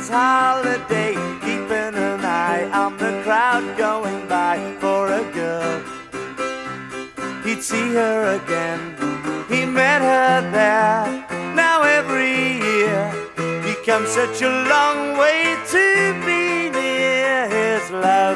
his holiday, keeping an eye on the crowd going by for a girl. He'd see her again, he met her there. Now every year he comes such a long way to be near his love.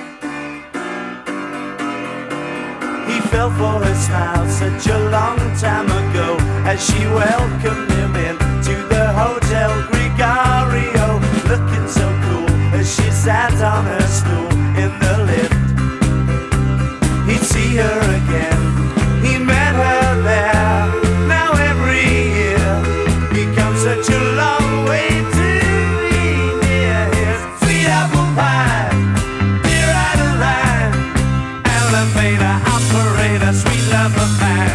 He fell for her smile such a long time ago as she welcomed him in to the Hotel Gregario, looking so cool as she sat on her stool in the lift. He'd see her again, he met her there. Now every year he comes such a long way to be near his sweet apple pie, dear Adeline, elevator operator, sweet lover man.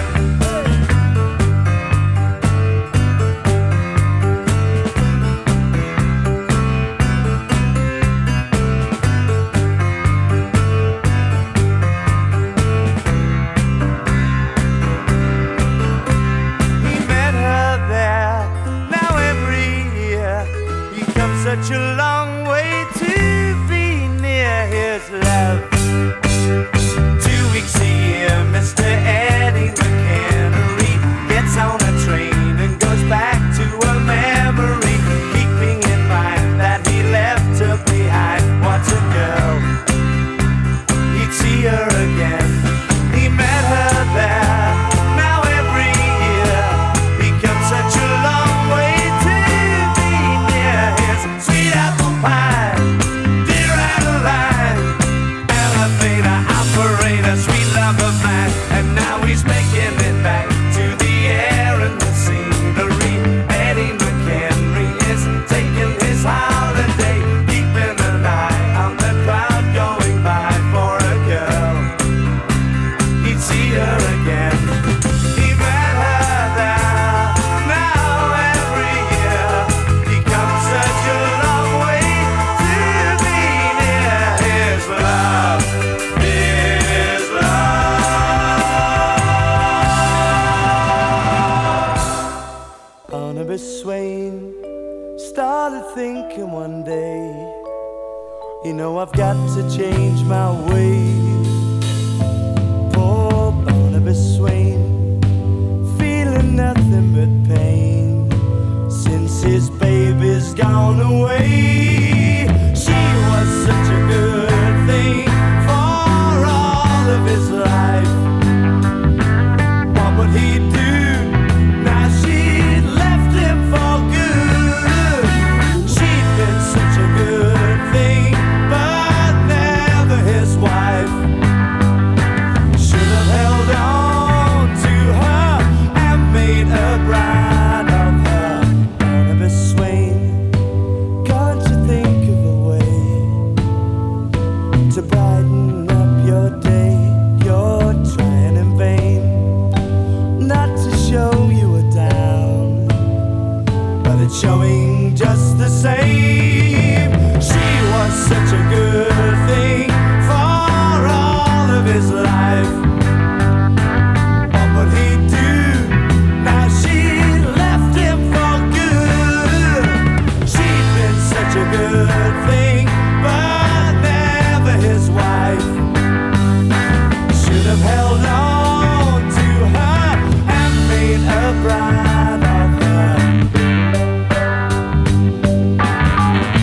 Such a long way to be near his love. 2 weeks a year, Mr. Eddie McHenry gets on a train and goes back to a memory, keeping in mind that he left her behind. What a girl. He'd see her again, he met her there. Now every year he comes such a long way to be near his sweet apple pie, dear Adeline, elevator operator, sweet lover man. And now he's making it back to the air and the scenery. Eddie McHenry is taking his holiday, keeping an eye on the crowd going by for a girl. He'd see her again, he met her there. Now every year he comes such a long way to be near his love, his love. Barnabas Swain started thinking one day, you know I've got to change my ways. Poor Barnabas Swain, feeling nothing but pain since his baby's gone away. She was such a good thing for all of his life. What would he do now she'd left him for good? She'd been such a good thing, but never his wife. Should have held on to her and made a bride of her. Barnabas Swain, can't you think of a way to brighten up your day? You're trying in vain not to show you were down, but it's showing just the same. She was such a good thing for all of his life. What would he do now she left him for good? She'd been such a good thing, but never his wife. Should have held on to her and made a bride of her.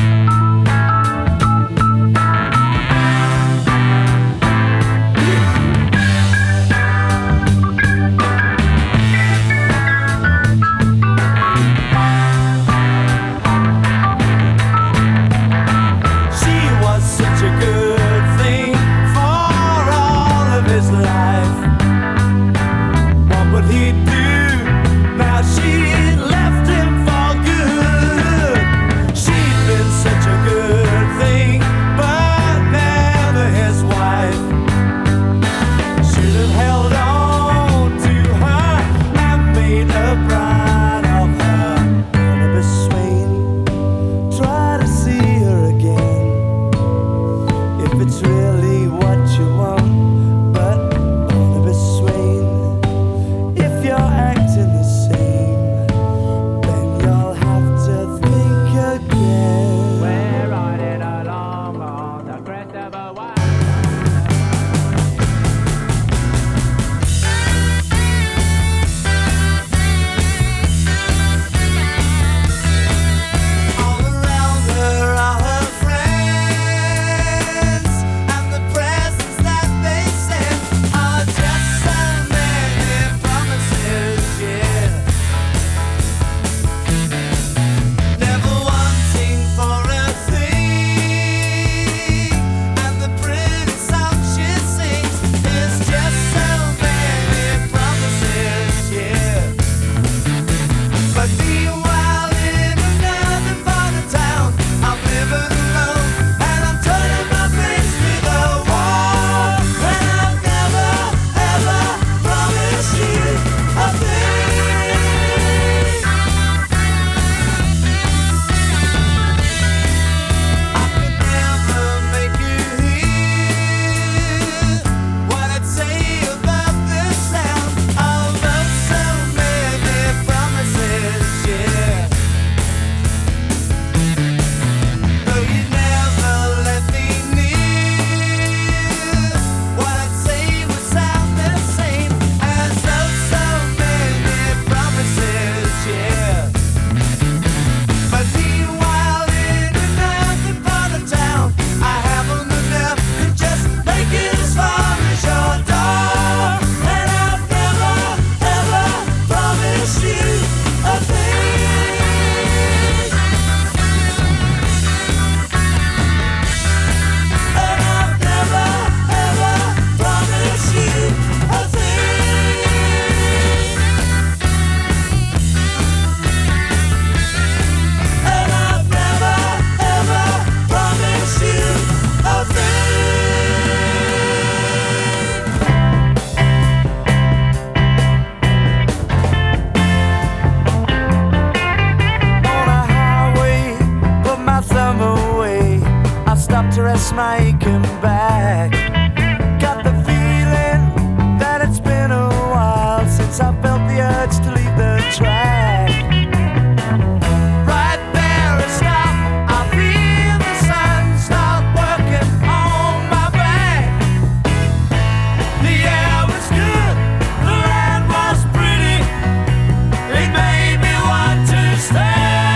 just making back. Got the feeling that it's been a while since I felt the urge to leave the track. Right there, a stop. I feel the sun start working on my back. The air was good, the land was pretty. It made me want to stay.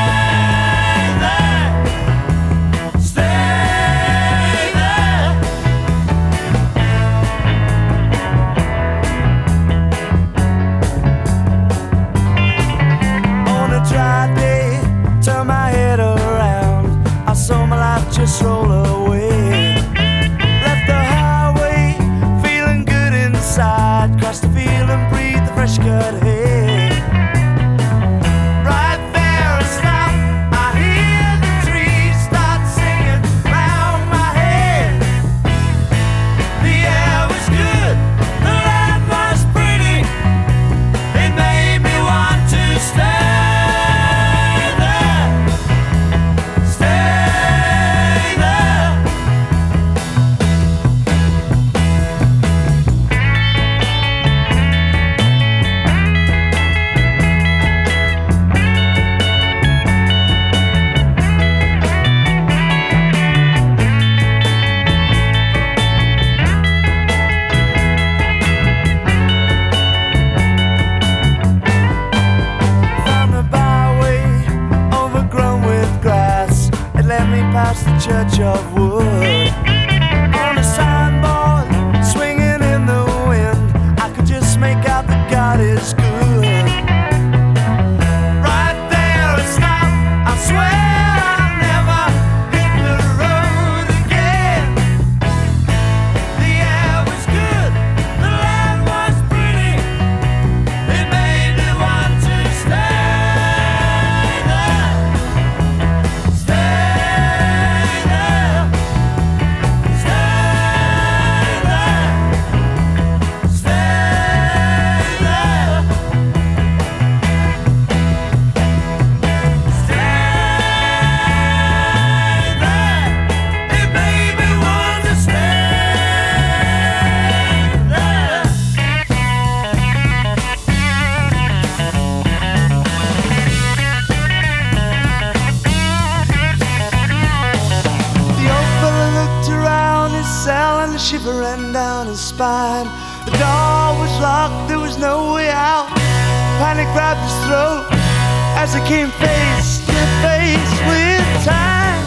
Just roll away. Left the highway, feeling good inside. Crossed the field and breathed the fresh cut hay. Right there, a stop. I hear the trees start singing round my head. The air was good, the land was pretty. It made me want to stay. Past the church of wood, on a signboard swinging in the wind, I could just make out that God is good. Right there, a stop. I swear I'll never hit the road again. The air was good, the land was pretty. It made me want to stay there. The shiver ran down his spine. The door was locked, there was no way out. Panic grabbed his throat as he came face to face with time.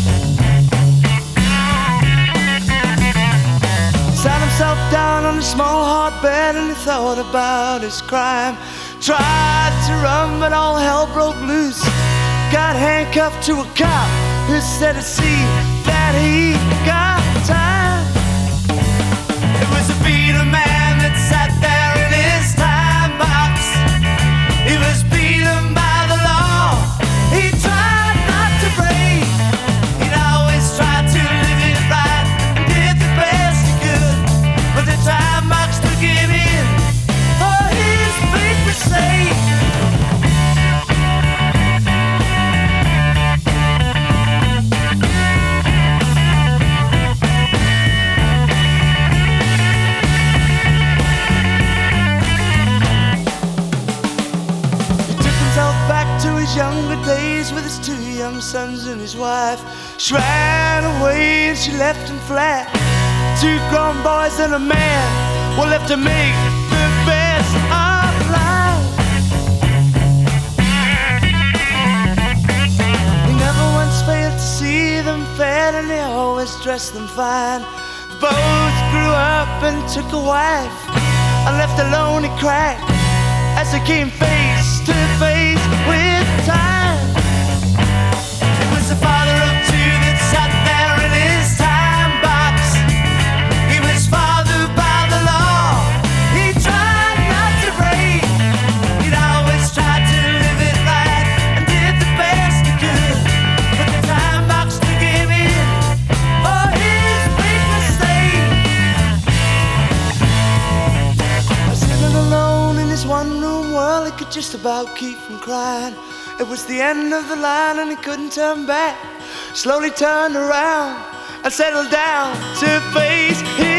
Sat himself down on a small hard bed and he thought about his crime. Tried to run but all hell broke loose. Got handcuffed to a cop who said to see that he got time. It was a beat man that sat there in his time box. He was beaten by the law. He tried not to break. He'd always tried to live it right and did the best he could. But the time box took him in for his big mistake. Younger days with his 2 young sons and his wife. She ran away and she left him flat. 2 grown boys and a man were left to make the best of life. He never once failed to see them fed and he always dressed them fine. Both grew up and took a wife and left alone he cried as they came face to face with time. It was the father of 2 that sat there in his time box. He was fathered by the law. He tried not to break. He'd always tried to live it right and did the best he could. But the time box took him in for his big mistake. Sitting alone in his one-room world, he could just about keep from crying. It was the end of the line and he couldn't turn back. Slowly turned around and settle down to face his